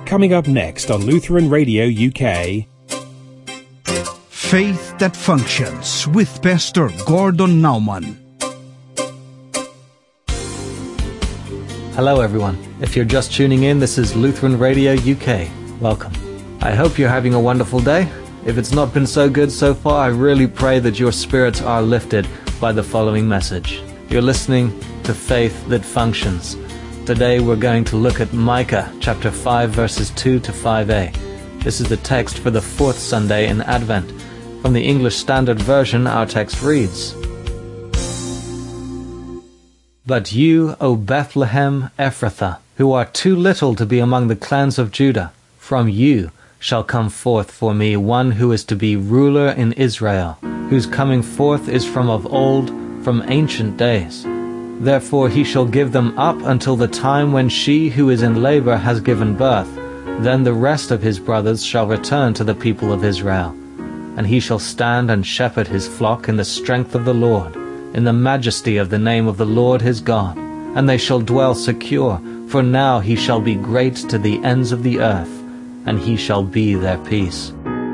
Coming up next on Lutheran Radio UK. Faith That Functions with Pastor Gordon Nauman. Hello everyone. If you're just tuning in, this is Lutheran Radio UK. Welcome. I hope you're having a wonderful day. If it's not been so good so far, I really pray that your spirits are lifted by the following message. You're listening to Faith That Functions. Today we're going to look at Micah chapter 5 verses 2 to 5a. This is the text for the fourth Sunday in Advent. From the English Standard Version, our text reads, But you, O Bethlehem Ephrathah, who are too little to be among the clans of Judah, from you shall come forth for me one who is to be ruler in Israel, whose coming forth is from of old, from ancient days. Therefore he shall give them up until the time when she who is in labor has given birth. Then the rest of his brothers shall return to the people of Israel. And he shall stand and shepherd his flock in the strength of the Lord, in the majesty of the name of the Lord his God. And they shall dwell secure, for now he shall be great to the ends of the earth, and he shall be their peace.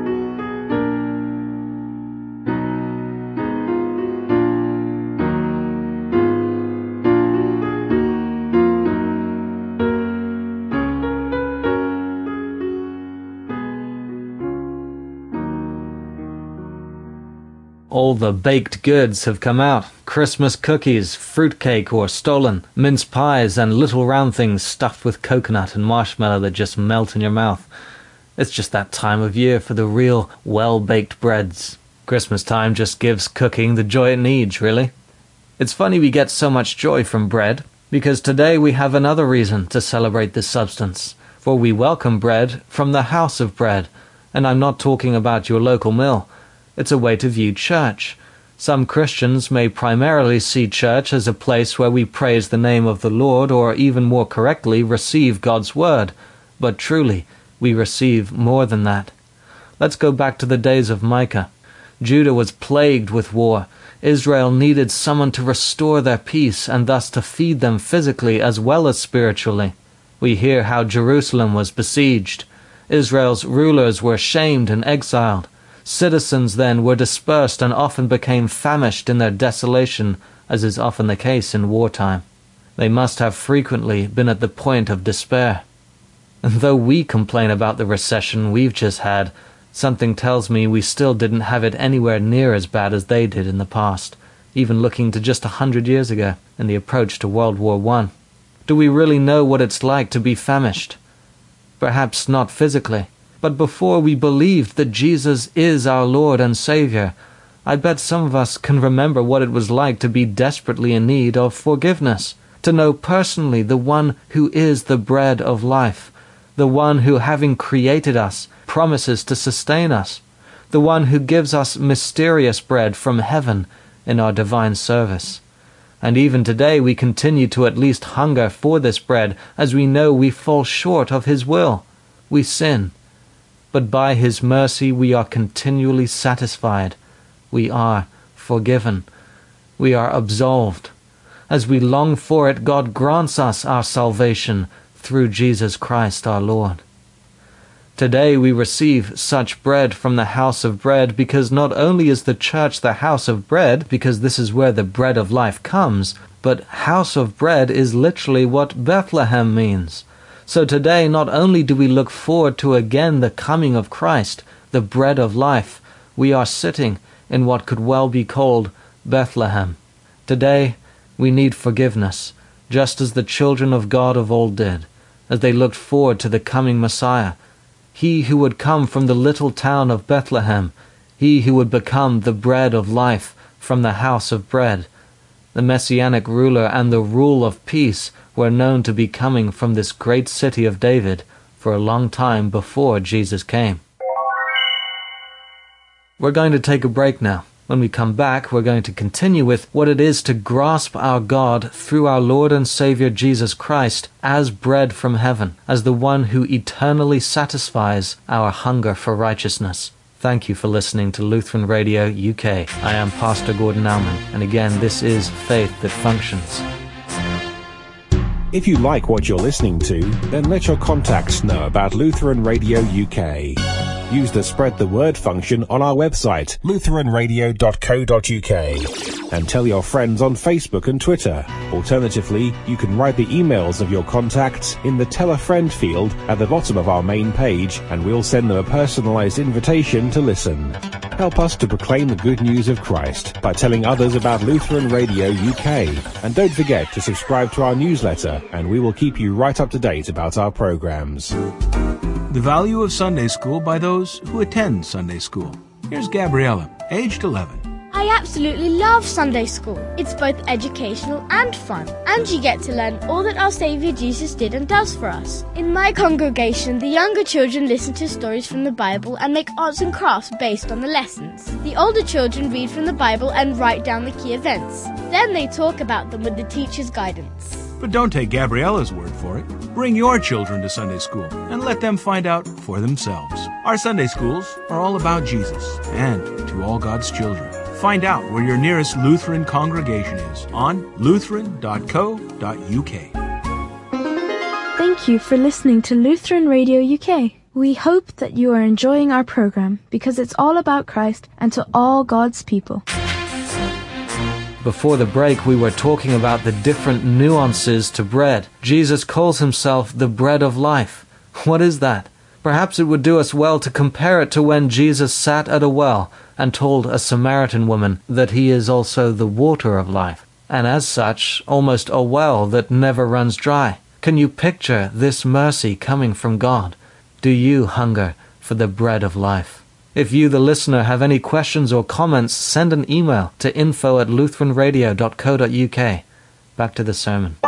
All the baked goods have come out. Christmas cookies, fruitcake or stolen, mince pies and little round things stuffed with coconut and marshmallow that just melt in your mouth. It's just that time of year for the real well-baked breads. Christmas time just gives cooking the joy it needs, really. It's funny we get so much joy from bread, because today we have another reason to celebrate this substance. For we welcome bread from the house of bread, and I'm not talking about your local mill. It's a way to view church. Some Christians may primarily see church as a place where we praise the name of the Lord, or even more correctly, receive God's word. But truly, we receive more than that. Let's go back to the days of Micah. Judah was plagued with war. Israel needed someone to restore their peace and thus to feed them physically as well as spiritually. We hear how Jerusalem was besieged. Israel's rulers were shamed and exiled. Citizens then were dispersed and often became famished in their desolation, as is often the case in wartime. They must have frequently been at the point of despair. And though we complain about the recession we've just had, something tells me we still didn't have it anywhere near as bad as they did in the past, even looking to just 100 years ago in the approach to World War I. Do we really know what it's like to be famished? Perhaps not physically. But before we believed that Jesus is our Lord and Savior, I bet some of us can remember what it was like to be desperately in need of forgiveness, to know personally the one who is the bread of life, the one who, having created us, promises to sustain us, the one who gives us mysterious bread from heaven in our divine service. And even today we continue to at least hunger for this bread, as we know we fall short of His will. We sin. But by His mercy we are continually satisfied. We are forgiven. We are absolved. As we long for it, God grants us our salvation through Jesus Christ our Lord. Today we receive such bread from the house of bread because not only is the church the house of bread, because this is where the bread of life comes, but house of bread is literally what Bethlehem means. So today not only do we look forward to again the coming of Christ, the bread of life, we are sitting in what could well be called Bethlehem. Today we need forgiveness, just as the children of God of old did, as they looked forward to the coming Messiah, He who would come from the little town of Bethlehem, He who would become the bread of life from the house of bread. The Messianic ruler and the rule of peace were known to be coming from this great city of David for a long time before Jesus came. We're going to take a break now. When we come back, we're going to continue with what it is to grasp our God through our Lord and Savior Jesus Christ as bread from heaven, as the one who eternally satisfies our hunger for righteousness. Thank you for listening to Lutheran Radio UK. I am Pastor Gordon Nauman, and again, this is Faith That Functions. If you like what you're listening to, then let your contacts know about Lutheran Radio UK. Use the Spread the Word function on our website, lutheranradio.co.uk, and tell your friends on Facebook and Twitter. Alternatively, you can write the emails of your contacts in the Tell a Friend field at the bottom of our main page, and we'll send them a personalised invitation to listen. Help us to proclaim the good news of Christ by telling others about Lutheran Radio UK. And don't forget to subscribe to our newsletter, and we will keep you right up to date about our programmes. The value of Sunday school by those who attend Sunday school. Here's Gabriella, aged 11. I absolutely love Sunday school. It's both educational and fun, and you get to learn all that our Saviour Jesus did and does for us. In my congregation, the younger children listen to stories from the Bible and make arts and crafts based on the lessons. The older children read from the Bible and write down the key events. Then they talk about them with the teacher's guidance. But don't take Gabriella's word for it. Bring your children to Sunday school and let them find out for themselves. Our Sunday schools are all about Jesus and to all God's children. Find out where your nearest Lutheran congregation is on lutheran.co.uk. Thank you for listening to Lutheran Radio UK. We hope that you are enjoying our program because it's all about Christ and to all God's people. Before the break, we were talking about the different nuances to bread. Jesus calls himself the bread of life. What is that? Perhaps it would do us well to compare it to when Jesus sat at a well and told a Samaritan woman that he is also the water of life, and as such, almost a well that never runs dry. Can you picture this mercy coming from God? Do you hunger for the bread of life? If you, the listener, have any questions or comments, send an email to info@lutheranradio.co.uk. Back to the sermon.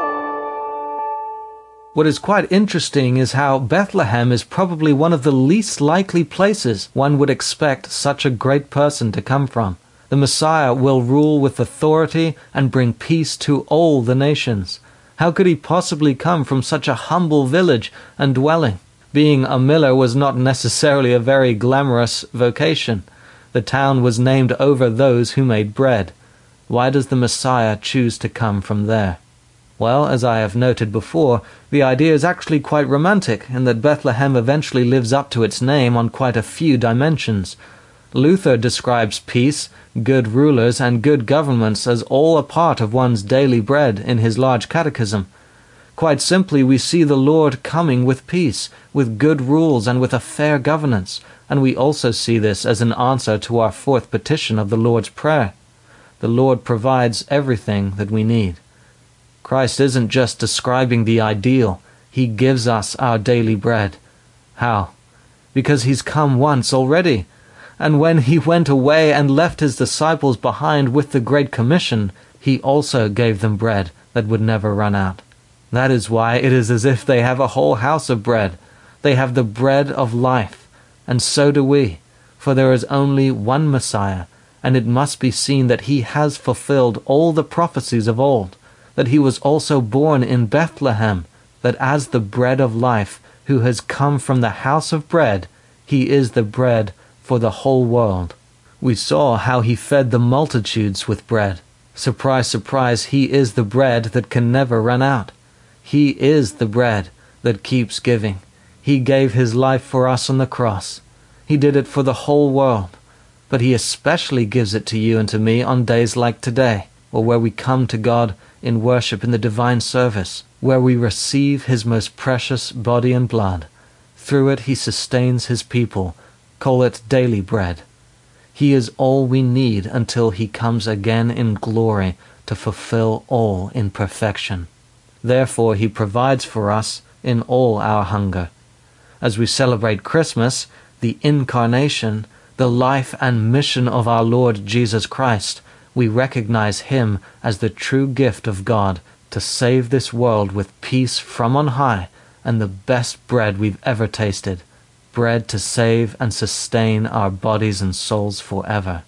What is quite interesting is how Bethlehem is probably one of the least likely places one would expect such a great person to come from. The Messiah will rule with authority and bring peace to all the nations. How could he possibly come from such a humble village and dwelling? Being a miller was not necessarily a very glamorous vocation. The town was named over those who made bread. Why does the Messiah choose to come from there? Well, as I have noted before, the idea is actually quite romantic in that Bethlehem eventually lives up to its name on quite a few dimensions. Luther describes peace, good rulers, and good governments as all a part of one's daily bread in his large catechism. Quite simply, we see the Lord coming with peace, with good rules, and with a fair governance, and we also see this as an answer to our fourth petition of the Lord's Prayer. The Lord provides everything that we need. Christ isn't just describing the ideal, he gives us our daily bread. How? Because he's come once already, and when he went away and left his disciples behind with the Great Commission, he also gave them bread that would never run out. That is why it is as if they have a whole house of bread. They have the bread of life, and so do we, for there is only one Messiah, and it must be seen that he has fulfilled all the prophecies of old, that he was also born in Bethlehem, that as the bread of life, who has come from the house of bread, he is the bread for the whole world. We saw how he fed the multitudes with bread. Surprise, surprise, he is the bread that can never run out. He is the bread that keeps giving. He gave his life for us on the cross. He did it for the whole world. But he especially gives it to you and to me on days like today, or where we come to God in worship in the divine service, where we receive his most precious body and blood. Through it he sustains his people. Call it daily bread. He is all we need until he comes again in glory to fulfill all in perfection. Therefore he provides for us in all our hunger. As we celebrate Christmas, the incarnation, the life and mission of our Lord Jesus Christ, we recognize him as the true gift of God to save this world with peace from on high and the best bread we've ever tasted, bread to save and sustain our bodies and souls forever.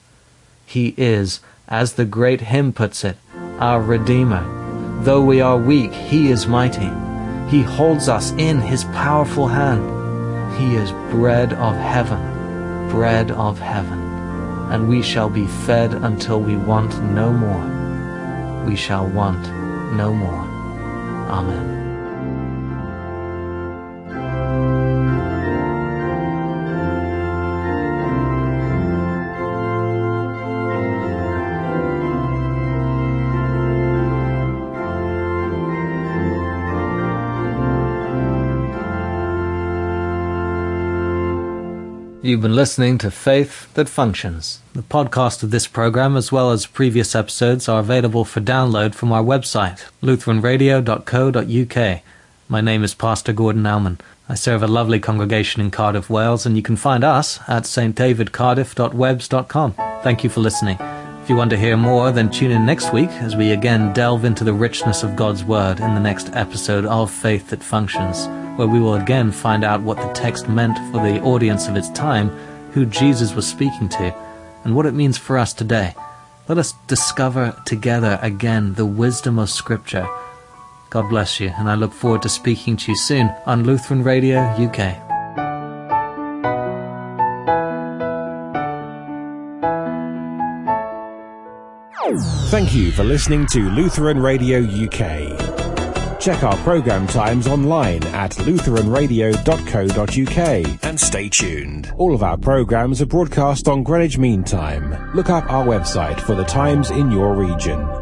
He is, as the great hymn puts it, our Redeemer. Though we are weak, he is mighty. He holds us in his powerful hand. He is bread of heaven, and we shall be fed until we want no more. We shall want no more. Amen. You've been listening to Faith That Functions. The podcast of this program, as well as previous episodes, are available for download from our website, lutheranradio.co.uk. My name is Pastor Gordon Alman. I serve a lovely congregation in Cardiff, Wales, and you can find us at stdavidcardiff.webs.com. Thank you for listening. If you want to hear more, then tune in next week as we again delve into the richness of God's Word in the next episode of Faith That Functions, where we will again find out what the text meant for the audience of its time, who Jesus was speaking to, and what it means for us today. Let us discover together again the wisdom of Scripture. God bless you, and I look forward to speaking to you soon on Lutheran Radio UK. Thank you for listening to Lutheran Radio UK. Check our program times online at lutheranradio.co.uk and stay tuned. All of our programs are broadcast on Greenwich Mean Time. Look up our website for the times in your region.